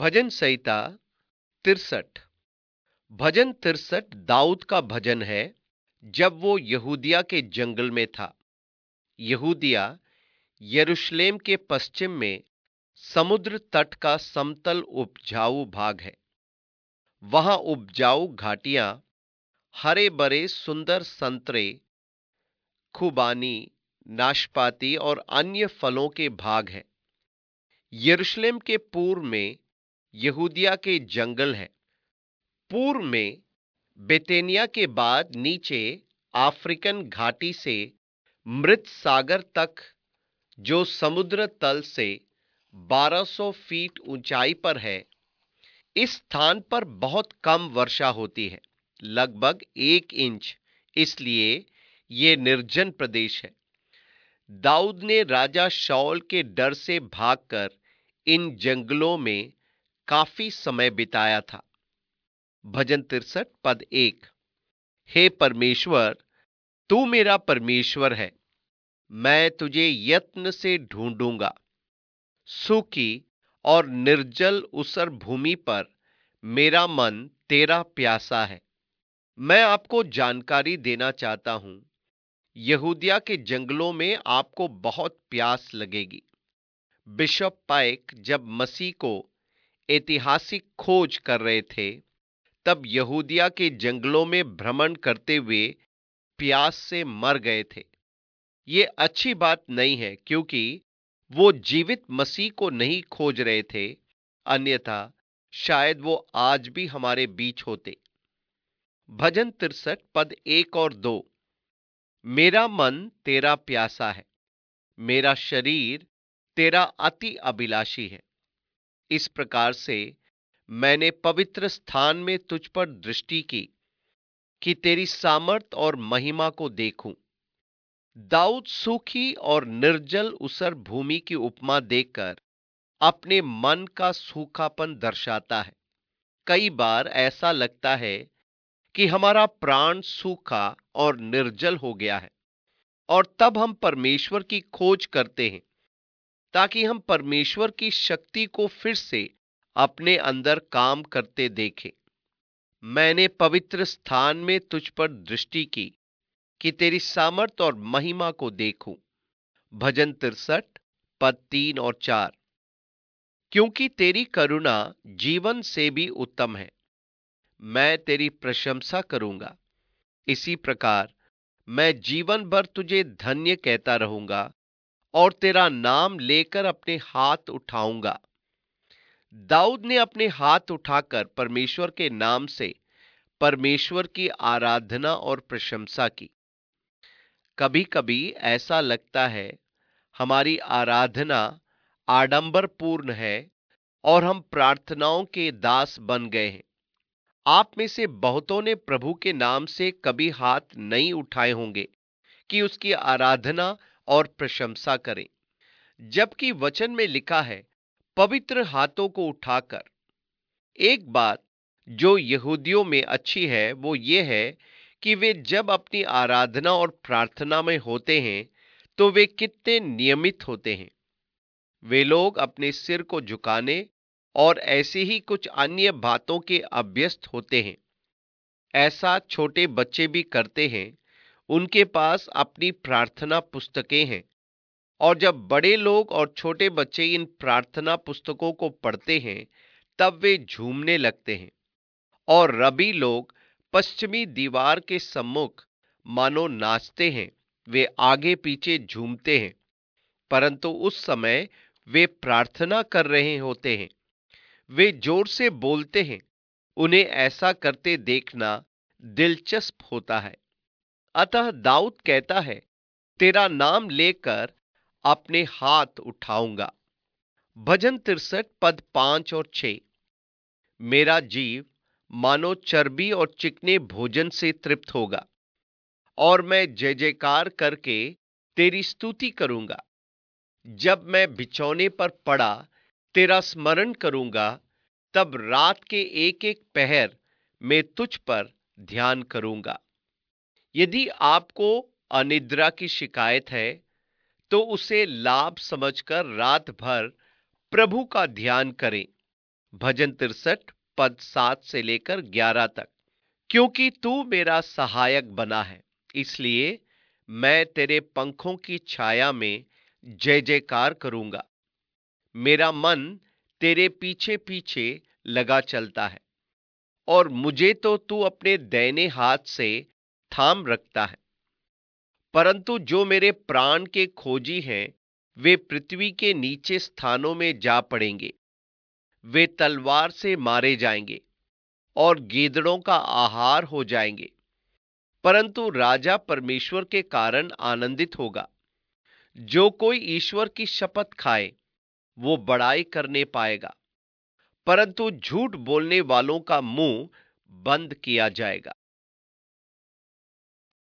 भजन संहिता 63। भजन 63 दाऊद का भजन है जब वो यहूदिया के जंगल में था। यहूदिया यरूशलेम के पश्चिम में समुद्र तट का समतल उपजाऊ भाग है। वहां उपजाऊ घाटियां, हरे भरे सुंदर संतरे, खुबानी, नाशपाती और अन्य फलों के भाग हैं। यरूशलेम के पूर्व में यहूदिया के जंगल है। पूर्व में बेतेनिया के बाद नीचे अफ्रीकन घाटी से मृत सागर तक, जो समुद्र तल से 1200 फीट ऊंचाई पर है। इस स्थान पर बहुत कम वर्षा होती है, लगभग 1 इंच। इसलिए ये निर्जन प्रदेश है। दाऊद ने राजा शाऊल के डर से भागकर इन जंगलों में काफी समय बिताया था। भजन 63 पद 1। हे परमेश्वर, तू मेरा परमेश्वर है। मैं तुझे यत्न से ढूंढूंगा। सूखी और निर्जल ऊसर भूमि पर मेरा मन तेरा प्यासा है। मैं आपको जानकारी देना चाहता हूं, यहूदिया के जंगलों में आपको बहुत प्यास लगेगी। बिशप पाइक जब मसीह को ऐतिहासिक खोज कर रहे थे, तब यहूदिया के जंगलों में भ्रमण करते हुए प्यास से मर गए थे। ये अच्छी बात नहीं है, क्योंकि वो जीवित मसीह को नहीं खोज रहे थे, अन्यथा शायद वो आज भी हमारे बीच होते। भजन 63 पद 1 और 2। मेरा मन तेरा प्यासा है, मेरा शरीर तेरा अति अभिलाषी है। इस प्रकार से मैंने पवित्र स्थान में तुझ पर दृष्टि की कि तेरी सामर्थ और महिमा को देखूं। दाऊद सूखी और निर्जल ऊसर भूमि की उपमा देकर अपने मन का सूखापन दर्शाता है। कई बार ऐसा लगता है कि हमारा प्राण सूखा और निर्जल हो गया है, और तब हम परमेश्वर की खोज करते हैं ताकि हम परमेश्वर की शक्ति को फिर से अपने अंदर काम करते देखें। मैंने पवित्र स्थान में तुझ पर दृष्टि की कि तेरी सामर्थ और महिमा को देखूं। भजन 63 पद 3 और 4। क्योंकि तेरी करुणा जीवन से भी उत्तम है, मैं तेरी प्रशंसा करूंगा। इसी प्रकार मैं जीवन भर तुझे धन्य कहता रहूंगा और तेरा नाम लेकर अपने हाथ उठाऊंगा। दाऊद ने अपने हाथ उठाकर परमेश्वर के नाम से परमेश्वर की आराधना और प्रशंसा की। कभी कभी ऐसा लगता है हमारी आराधना आडंबरपूर्ण है और हम प्रार्थनाओं के दास बन गए हैं। आप में से बहुतों ने प्रभु के नाम से कभी हाथ नहीं उठाए होंगे कि उसकी आराधना और प्रशंसा करें, जबकि वचन में लिखा है पवित्र हाथों को उठाकर। एक बात जो यहूदियों में अच्छी है वो ये है कि वे जब अपनी आराधना और प्रार्थना में होते हैं तो वे कितने नियमित होते हैं। वे लोग अपने सिर को झुकाने और ऐसी ही कुछ अन्य बातों के अभ्यस्त होते हैं। ऐसा छोटे बच्चे भी करते हैं। उनके पास अपनी प्रार्थना पुस्तकें हैं, और जब बड़े लोग और छोटे बच्चे इन प्रार्थना पुस्तकों को पढ़ते हैं, तब वे झूमने लगते हैं। और रबी लोग पश्चिमी दीवार के सम्मुख मानो नाचते हैं। वे आगे पीछे झूमते हैं, परंतु उस समय वे प्रार्थना कर रहे होते हैं। वे जोर से बोलते हैं। उन्हें ऐसा करते देखना दिलचस्प होता है। अतः दाऊद कहता है, तेरा नाम लेकर अपने हाथ उठाऊंगा। भजन 63 पद 5 और 6। मेरा जीव मानो चर्बी और चिकने भोजन से तृप्त होगा, और मैं जय जयकार करके तेरी स्तुति करूंगा। जब मैं बिछौने पर पड़ा तेरा स्मरण करूंगा, तब रात के एक एक पहर में तुझ पर ध्यान करूंगा। यदि आपको अनिद्रा की शिकायत है, तो उसे लाभ समझकर रात भर प्रभु का ध्यान करें। भजन 63 पद 7 से लेकर 11 तक। क्योंकि तू मेरा सहायक बना है, इसलिए मैं तेरे पंखों की छाया में जय जयकार करूंगा। मेरा मन तेरे पीछे पीछे लगा चलता है, और मुझे तो तू अपने दाहिने हाथ से थाम रखता है। परंतु जो मेरे प्राण के खोजी हैं, वे पृथ्वी के नीचे स्थानों में जा पड़ेंगे। वे तलवार से मारे जाएंगे और गीदड़ों का आहार हो जाएंगे। परंतु राजा परमेश्वर के कारण आनंदित होगा। जो कोई ईश्वर की शपथ खाए, वो बड़ाई करने पाएगा, परंतु झूठ बोलने वालों का मुंह बंद किया जाएगा।